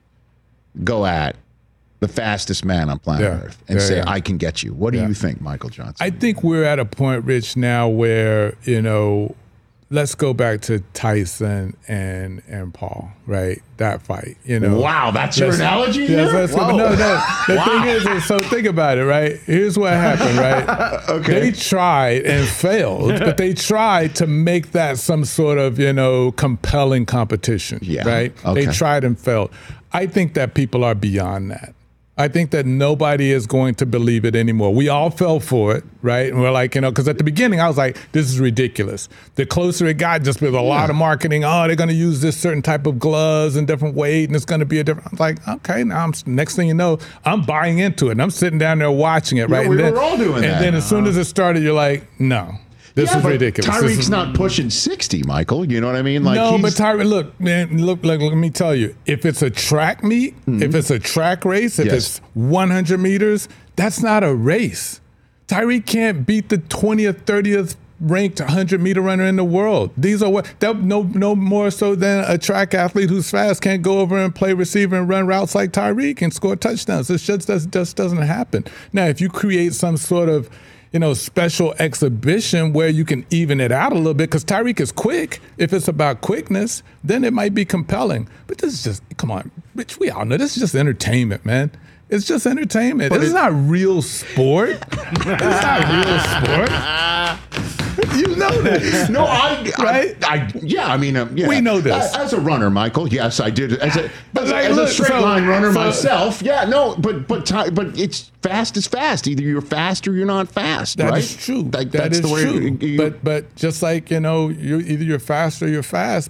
go at the fastest man on planet Yeah. Earth and Yeah, say, yeah. I can get you, what do Yeah. you think, Michael Johnson? I think we're at a point, Rich, now where, you know, let's go back to Tyson and and Paul, right? That fight, you know. Wow, that's your Let's- analogy Yes, here? let's go. Whoa. No, no. The thing is, is, so think about it, right? Here's what happened, right? Okay. They tried and failed, but they tried to make that some sort of, you know, compelling competition, Yeah, right? okay. They tried and failed. I think that people are beyond that. I think that nobody is going to believe it anymore. We all fell for it, right? And we're like, you know, because at the beginning I was like, this is ridiculous. The closer it got, just with a lot of marketing, oh, they're going to use this certain type of gloves and different weight, and it's going to be a different. I was like, okay, now I'm, next thing you know, I'm buying into it, and I'm sitting down there watching it, right? Yeah, we and then, were all doing and that. then as soon as it started, you're like, no, this Yeah, is but ridiculous. This Tyreek's is- not pushing sixty, Michael. You know what I mean? Like no, he's- but Tyreek, look, man, look, look, let me tell you, if it's a track meet, if it's a track race, if Yes. it's one hundred meters, that's not a race. Tyreek can't beat the twentieth, thirtieth ranked one hundred meter runner in the world. These are what, that, no, no more so than a track athlete who's fast can't go over and play receiver and run routes like Tyreek and score touchdowns. This just, just, just doesn't happen. Now, if you create some sort of, you know, special exhibition where you can even it out a little bit, because Tyreek is quick. If it's about quickness, then it might be compelling. But this is just, come on, Rich, we all know this is just entertainment, man. It's just entertainment. This is not real sport. It's not real sport. You know that. No, I, Right? I, I, yeah, I mean, um, yeah. We know this. As, as a runner, Michael, yes, I did. As a, But as, a- like, as a look, straight so- line runner so- myself, yeah, no, but but Ty, but it's fast is fast. Either you're fast or you're not fast, That right? is true. Like, That that's is the way true. you- you- but but just like, you know, you either you're fast or you're fast, but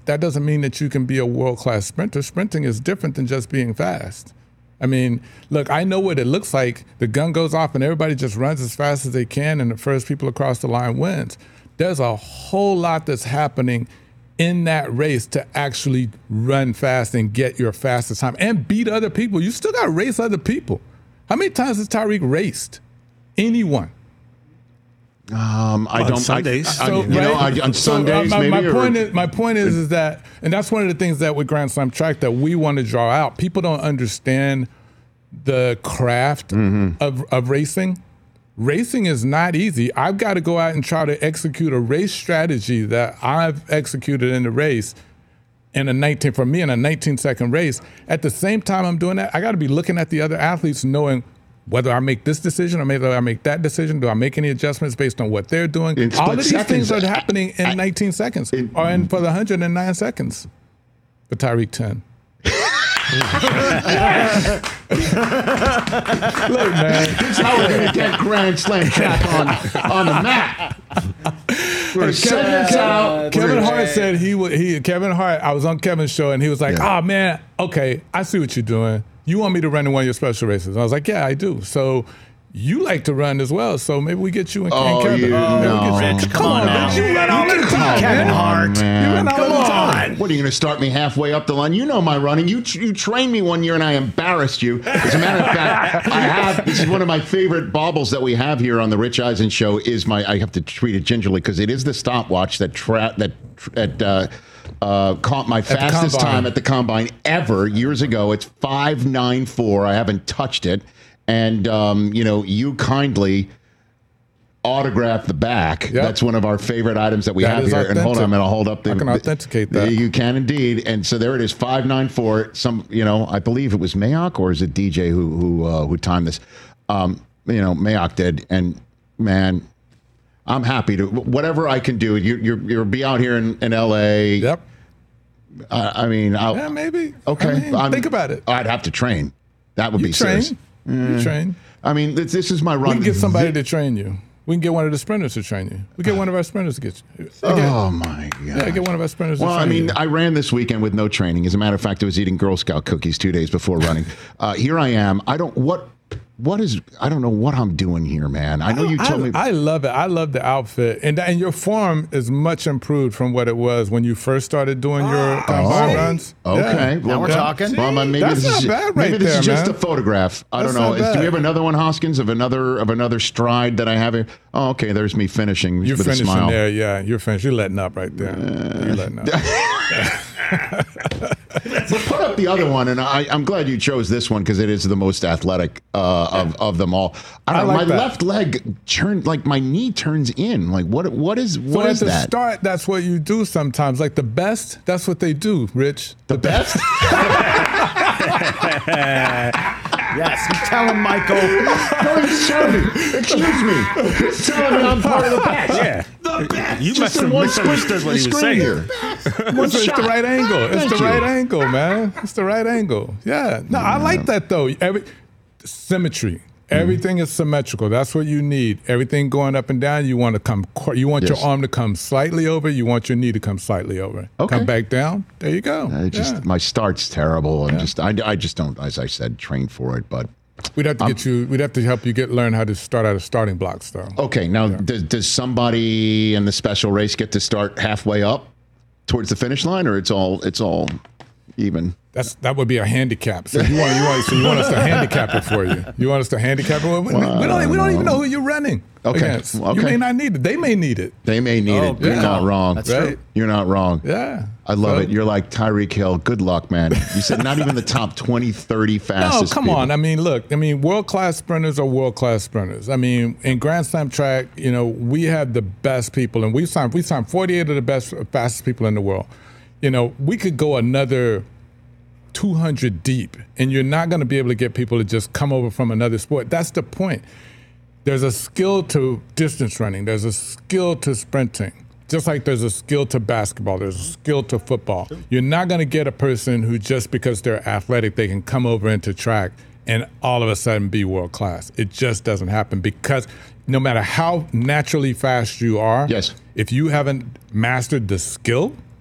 that doesn't mean that you can be a world-class sprinter. Sprinting is different than just being fast. I mean, look, I know what it looks like. The gun goes off and everybody just runs as fast as they can and the first people across the line wins. There's a whole lot that's happening in that race to actually run fast and get your fastest time and beat other people. You still got to race other people. How many times has Tyreek raced anyone? Um, I on don't. Sundays. I, I, So, you know, I, right? on So, uh, Sundays, my, maybe. my or- point is, my point is, is that, and that's one of the things that with Grand Slam track that we want to draw out. People don't understand the craft Mm-hmm. of of racing. Racing is not easy. I've got to go out and try to execute a race strategy that I've executed in the race in a nineteen for me in a nineteen second race. At the same time I'm doing that, I got to be looking at the other athletes, knowing whether I make this decision or whether I make that decision. Do I make any adjustments based on what they're doing? In All split of these seconds. things are happening in I- nineteen seconds, in- or in for the one hundred nine seconds. For Tyreek ten. Look, man. That's how we're going to get Grand Slam track on, on the map. We're setting this out. Kevin We're- Hart said he would. He Kevin Hart. I was on Kevin's show and he was like, Yeah. "Oh man, okay, I see what you're doing. You want me to run in one of your special races?" And I was like, "Yeah, I do." So you like to run as well. So maybe we get you and, Oh, and Kevin. you Maybe we no. get you- Rich, come on, now. Rich, you run all the time, Kevin man. Hart. You Man. run all Come the on. time. What are you going to start me halfway up the line? You know my running. You you trained me one year and I embarrassed you. As a matter of fact, I have. This is one of my favorite baubles that we have here on the Rich Eisen Show. Is my I have to treat it gingerly because it is the stopwatch that tra- that that uh, uh, caught my the fastest combine. time at the combine ever years ago. It's five nine four. I haven't touched it, and um, you know you kindly autograph the back. Yep. That's one of our favorite items that we That have is here. And hold on, I'm authentic. going to hold up the. I can authenticate the- that. You can indeed. And so there it is, five nine four. Some, you know, I believe it was Mayock or is it D J who who uh, who timed this? Um, you know, Mayock did. And man, I'm happy to whatever I can do. You you're you'll be out here in, in L A. Yep. Uh, I mean, I'll, Yeah, maybe. okay. I mean, I'm- think about it. I'd have to train. That would You be train. serious. You train. I mean, this, this is my We run. can get somebody to train you. We can get one of the sprinters to train you. We get one of our sprinters to get you. Get, Oh my god! yeah, get one of our sprinters Well, to I train mean, you. I ran this weekend with no training. As a matter of fact, I was eating Girl Scout cookies two days before running. Uh, here I am. I don't what what is I don't know what I'm doing here, man. I know you told I, me. I love it. I love the outfit, and and your form is much improved from what it was when you first started doing your combine Oh, runs. okay. Yeah. Well, we're yeah. talking. Well, maybe That's this not is, bad maybe right this is there, just man. a photograph. I That's don't know. not Is, do we bad. have another one, Hoskins, of another of another stride that I have here? Oh, okay. There's me finishing You're with finishing a smile. there, yeah. You're finished. You're letting up right there. You're letting up. But put up the other one, and I, I'm glad you chose this one because it is the most athletic uh, of of them all. I don't I know. like My that. left leg turned like my knee turns in. Like what? What is So what at is the that? start, that's what you do sometimes. Like the best, that's what they do, Rich. The best? Yes, you tell him, Michael. No, he's telling me. Excuse me. He's telling me I'm part of the best. Yeah. The best. You Just must in have one misunderstood what he was screen saying. here. One It's, it's shot. the right angle. It's Thank the you. right angle, man. It's the right angle. Yeah. No, I like that though. Every symmetry. Everything is symmetrical. That's what you need. Everything going up and down. You want to come. qu- You want Yes. your arm to come slightly over. You want your knee to come slightly over. Okay. Come back down. There you go. I just Yeah. my start's terrible, and just I, I just don't, as I said, train for it. But We'd have to get you. We'd have to help you get learn how to start out of starting blocks, though. okay, now does, does somebody in the special race get to start halfway up towards the finish line, or it's all it's all even? That's that would be a handicap. So you want you want so you want us to handicap it for you. You want us to handicap it. We, we don't we don't even know who you're running Okay. against. You Okay. may not need it. They may need it. They may need Oh, it. You're yeah. not wrong. That's Right. true. You're not wrong. Yeah. I love So- it. You're like Tyreek Hill. Good luck, man. You said not even the top twenty, thirty No, fastest. come people. on. I mean, look. I mean, world class sprinters are world class sprinters. I mean, in Grand Slam track, you know, we have the best people, and we signed we signed forty-eight of the best fastest people in the world. You know, we could go another two hundred deep, and you're not going to be able to get people to just come over from another sport. That's the point. There's a skill to distance running. There's a skill to sprinting. Just like there's a skill to basketball, there's a skill to football. You're not going to get a person who just because they're athletic, they can come over into track and all of a sudden be world class. It just doesn't happen because no matter how naturally fast you are, Yes. if you haven't mastered the skill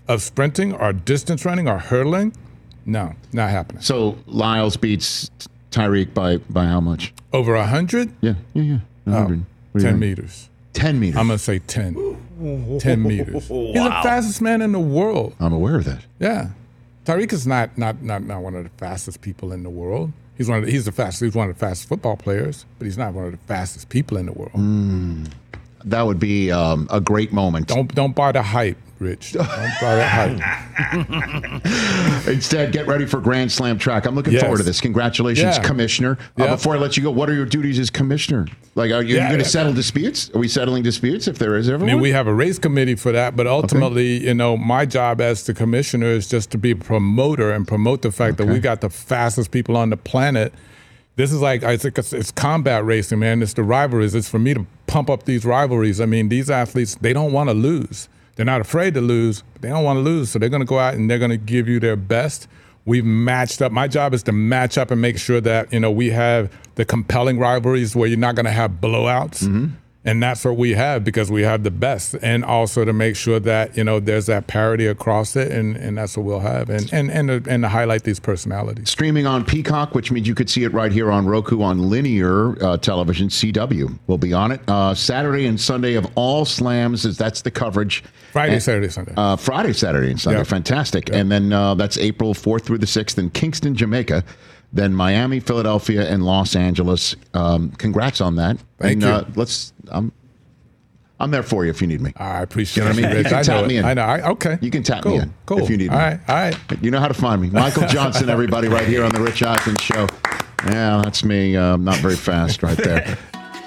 of sprinting or distance running or hurdling, no, not happening. So Lyles beats Tyreek by by how much? Over one hundred? Yeah, yeah, yeah. one hundred. Oh, ten meters. ten meters. I'm going to say ten. ten meters. Wow. He's the fastest man in the world. I'm aware of that. Yeah. Tyreek is not not not not one of the fastest people in the world. He's one of the, he's the fastest. He's one of the fastest football players, but he's not one of the fastest people in the world. Mm, that would be um, a great moment. Don't don't buy the hype, Rich. Don't buy the hype. Instead, get ready for Grand Slam track. I'm looking Yes. forward to this. Congratulations, Yeah. Commissioner. Yeah. Uh, before I let you go, what are your duties as Commissioner? Like, are you, Yeah, you going to yeah. settle disputes? Are we settling disputes if there is I everyone? mean, we have a race committee for that, but ultimately, you know, my job as the commissioner is just to be a promoter and promote the fact that we got the fastest people on the planet. This is like, I think it's, it's combat racing, man. It's the rivalries. It's for me to pump up these rivalries. I mean, these athletes, they don't want to lose. They're not afraid to lose, but they don't want to lose. So they're going to go out and they're going to give you their best. We've matched up. My job is to match up and make sure that, you know, we have the compelling rivalries where you're not going to have blowouts. Mm-hmm. And that's what we have because we have the best. And also to make sure that, you know, there's that parity across it. And, and that's what we'll have. And, and, and, to, and to highlight these personalities. Streaming on Peacock, which means you could see it right here on Roku on linear uh, television. C W will be on it. Uh, Saturday and Sunday of all slams, is that's the coverage. Friday, and, Saturday, Sunday. Uh, Friday, Saturday, and Sunday. Yeah. Fantastic. Yeah. And then uh, that's April fourth through the sixth in Kingston, Jamaica. Then Miami, Philadelphia, and Los Angeles. Um, congrats on that. Thank and, you. Uh, let's. I'm. I'm there for you if you need me. I appreciate You know what I it. mean? You can I tap know me it. in. I know. I, okay. You can tap cool. me in cool. if you need all me. All right. All right. You know how to find me. Michael Johnson, everybody, right here on the Rich Eisen Show. Yeah, that's me. Uh, not very fast right there.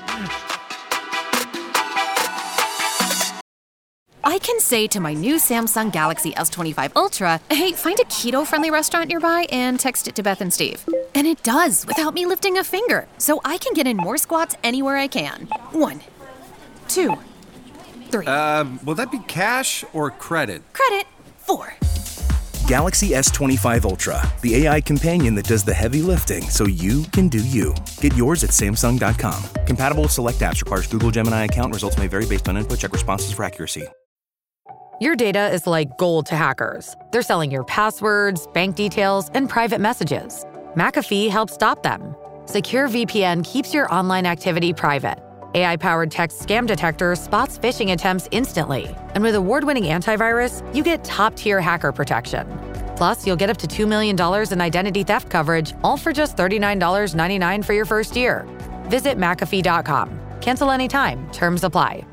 I can say to my new Samsung Galaxy S twenty-five Ultra, hey, find a keto-friendly restaurant nearby and text it to Beth and Steve. And it does without me lifting a finger, so I can get in more squats anywhere I can. One, two, three. Um, will that be cash or credit? Credit, four. Galaxy S twenty-five Ultra, the A I companion that does the heavy lifting so you can do you. Get yours at Samsung dot com. Compatible with select apps. Requires Google Gemini account. Results may vary based on input. Check responses for accuracy. Your data is like gold to hackers. They're selling your passwords, bank details, and private messages. McAfee helps stop them. Secure V P N keeps your online activity private. A I-powered text scam detector spots phishing attempts instantly. And with award-winning antivirus, you get top-tier hacker protection. Plus, you'll get up to two million dollars in identity theft coverage, all for just thirty-nine ninety-nine for your first year. Visit McAfee dot com. Cancel anytime. Terms apply.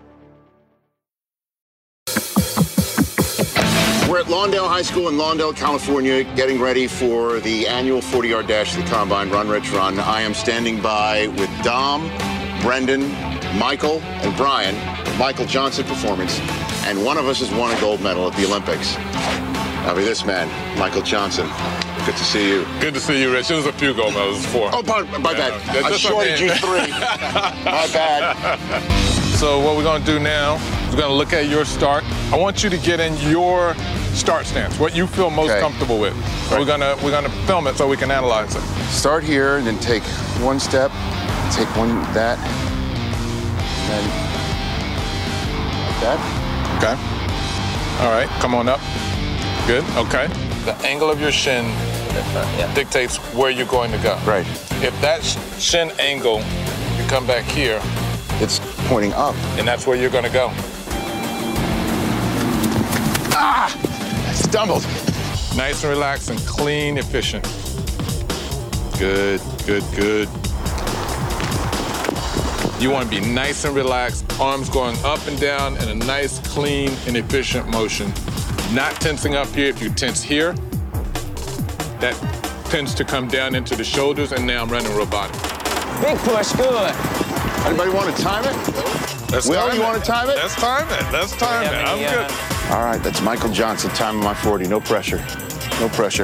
We're at Lawndale High School in Lawndale, California, getting ready for the annual forty-yard dash of the Combine Run, Rich Run. I am standing by with Dom, Brendan, Michael, and Brian, Michael Johnson Performance, and one of us has won a gold medal at the Olympics. I'll be this man, Michael Johnson. Good to see you. Good to see you, Rich. It was a few gold medals, four. Oh, my, my yeah, bad. no, I shorted you three. My bad. So what we're going to do now is we're going to look at your start. I want you to get in your start stance, what you feel most Okay. comfortable with. Right. We're going to we're going to film it so we can analyze it. Start here and then take one step, take one that, and then like that. Okay. All right, come on up. Good, okay. The angle of your shin dictates where you're going to go. Right. If that sh- shin angle, you come back here. It's pointing up. And that's where you're going to go. Ah! I stumbled. Nice and relaxed and clean, efficient. Good, good, good. You want to be nice and relaxed, arms going up and down in a nice, clean, and efficient motion. Not tensing up here. If you tense here, that tends to come down into the shoulders, and now I'm running robotic. Big push, good. Anybody want to time it? Let's Will, time you it. want to time it? Let's time it. Let's time it. I'm good. All right, that's Michael Johnson, time of my forty. No pressure. No pressure.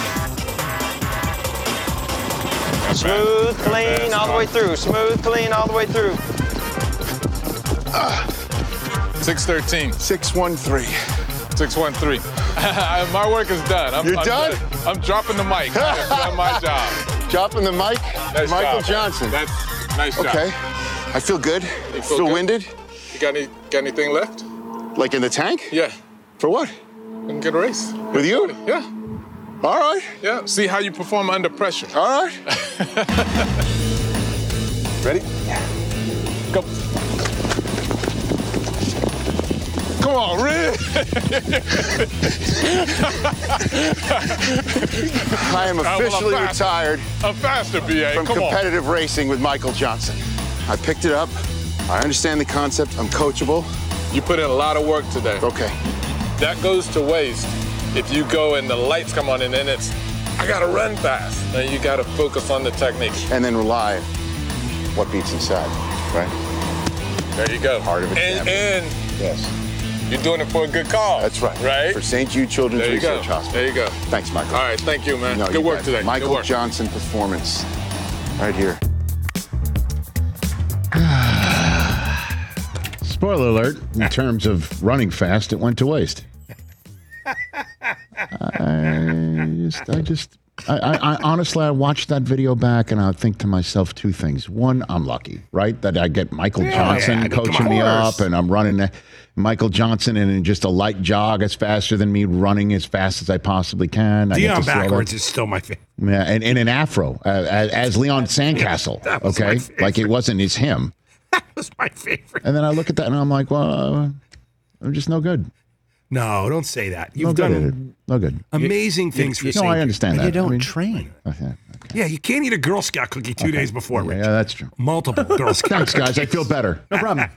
Smooth, clean, all the way through. Smooth, clean, all the way through. six thirteen. six one three. six one three. My work is done. I'm, You're I'm done? I'm dropping the mic. I've done my job. Dropping the mic. Nice Michael job. Johnson. That's nice job. Okay. I feel good. You feel good? winded. You got any got anything left? Like in the tank? Yeah. For what? We can get a race. With you? Yeah. All right. Yeah. See how you perform under pressure. All right. Ready? Yeah. Go. Come on, Red. I am officially well, I'm retired I'm faster, B A. from Come competitive on. racing with Michael Johnson. I picked it up. I understand the concept. I'm coachable. You put in a lot of work today. Okay. That goes to waste if you go and the lights come on and then it's, I gotta run fast. Now you gotta focus on the technique. And then rely what beats inside, right? There you go. Part of it. And, and yes. You're doing it for a good cause. That's right. Right? For Saint Jude Children's there you Research go. Hospital. There you go. Thanks, Michael. All right, thank you, man. No, good you work bet. today. Michael good work. Johnson Performance. Right here. Spoiler alert, in terms of running fast, it went to waste. I just, I just, I, I, I honestly, I watched that video back and I think to myself two things. One, I'm lucky, right? That I get Michael Yeah, Johnson yeah, coaching me up and I'm running uh, Michael Johnson and in just a light jog is faster than me running as fast as I possibly can. I get to Deion slow down. backwards is still my favorite. Yeah, and in an afro, uh, as, as Leon Sandcastle, That was okay? my favorite. Like it wasn't his him. That was my favorite. And then I look at that and I'm like, well, uh, I'm just no good. No, don't say that. You've no good at it. done No good. amazing things for No, Saint I Jude. understand that. You don't I mean, train. Okay. Yeah, you can't eat a Girl Scout cookie two days before, Rich. Yeah, that's true. Multiple Girl Scout Thanks, guys. I feel better. No problem.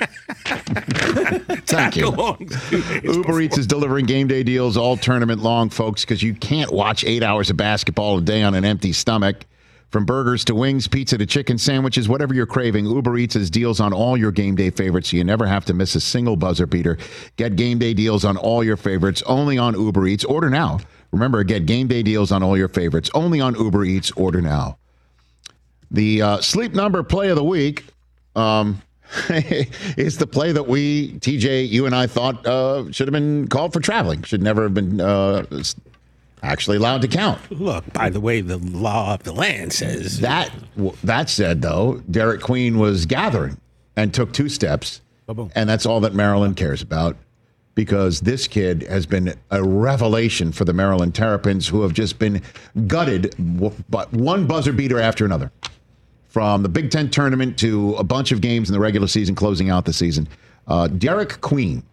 Thank you. Uber Eats is delivering game day deals all tournament long, folks, because you can't watch eight hours of basketball a day on an empty stomach. From burgers to wings, pizza to chicken sandwiches, whatever you're craving, Uber Eats has deals on all your game day favorites, so you never have to miss a single buzzer beater. Get game day deals on all your favorites only on Uber Eats. Order now. Remember, get game day deals on all your favorites only on Uber Eats. Order now. The uh, Sleep Number play of the week um, is the play that we, T J, you and I thought uh, should have been called for traveling. Should never have been uh, actually allowed to count. Look, by the way, the law of the land says that. That said, though, Derek Queen was gathering and took two steps, and that's all that Maryland cares about, because this kid has been a revelation for the Maryland Terrapins, who have just been gutted, but one buzzer beater after another, from the Big Ten tournament to a bunch of games in the regular season, closing out the season. Uh, Derek Queen.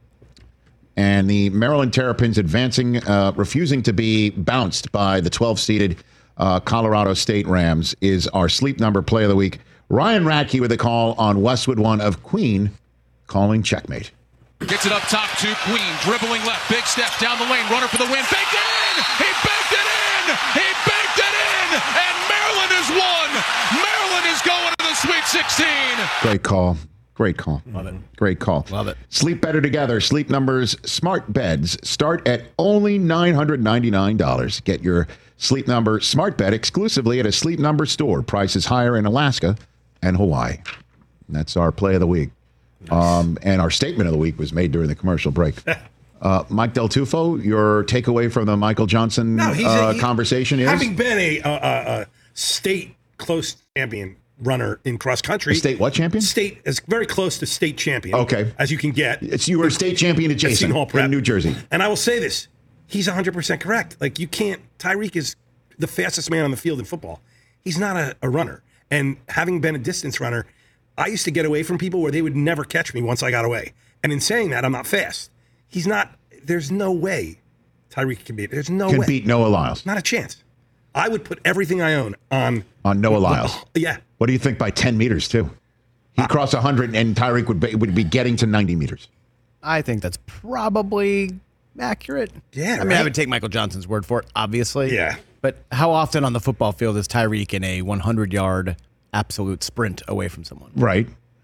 And the Maryland Terrapins advancing, uh, refusing to be bounced by the twelve-seeded uh, Colorado State Rams is our Sleep Number play of the week. Ryan Radke with a call on Westwood One of Queen, calling checkmate. Gets it up top to Queen, dribbling left, big steps down the lane, runner for the win, baked it in! He baked it in! He baked it in! And Maryland has won! Maryland is going to the Sweet sixteen! Great call. Great call. Love it. Great call. Love it. Sleep better together. Sleep Number's smart beds start at only nine hundred ninety-nine dollars. Get your Sleep Number smart bed exclusively at a Sleep Number store. Prices higher in Alaska and Hawaii. That's our play of the week. Nice. Um, and our statement of the week was made during the commercial break. Uh, Mike Del Tufo, your takeaway from the Michael Johnson No, he's uh, a, he, conversation is? Having been a, a, a, a state close champion runner in cross country. A state what champion? State is very close to state champion. Okay. As you can get. It's you were a state champion adjacent Seton Hall Prep in New Jersey. And I will say this. He's one hundred percent correct. Like, you can't. Tyreek is the fastest man on the field in football. He's not a, a runner. And having been a distance runner, I used to get away from people where they would never catch me once I got away. And in saying that, I'm not fast. He's not. There's no way Tyreek can beat. There's no Can way. beat Noah Lyles. Not a chance. I would put everything I own on On Noah Lyles. Yeah. What do you think by ten meters, too? He'd cross one hundred and Tyreek would be, would be getting to ninety meters. I think that's probably accurate. Yeah, I mean, I would take Michael Johnson's word for it, obviously. Yeah. But how often on the football field is Tyreek in a hundred-yard absolute sprint away from someone? Right.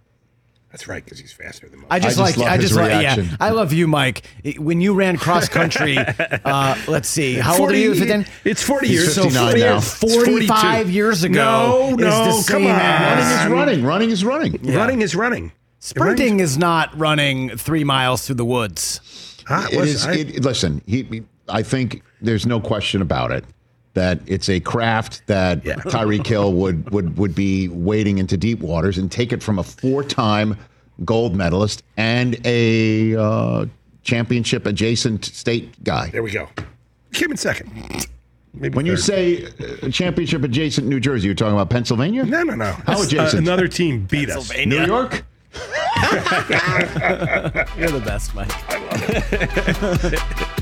That's right, because he's faster than most. I just I like, just love I his just like, yeah. reaction. I love you, Mike. When you ran cross country, uh, let's see, how old are forty you? fifteen? It's forty He's years. So fifty-nine forty, now. forty-five years ago. No, is no, the come same on. as- Running is running. Running is running. Yeah. Running is running. Sprinting is not running three miles through the woods. Huh, It was- is. I- It, listen, he, he- I think there's no question about it that it's a craft that Yeah. Tyreek Hill would, would, would be wading into deep waters and take it from a four-time gold medalist and a uh, championship adjacent state guy. There we go. Came in second. Maybe when third. you say uh, championship adjacent New Jersey, you're talking about Pennsylvania? No, no, no. How adjacent? Uh, another team beat us. New York? You're the best, Mike. I love it.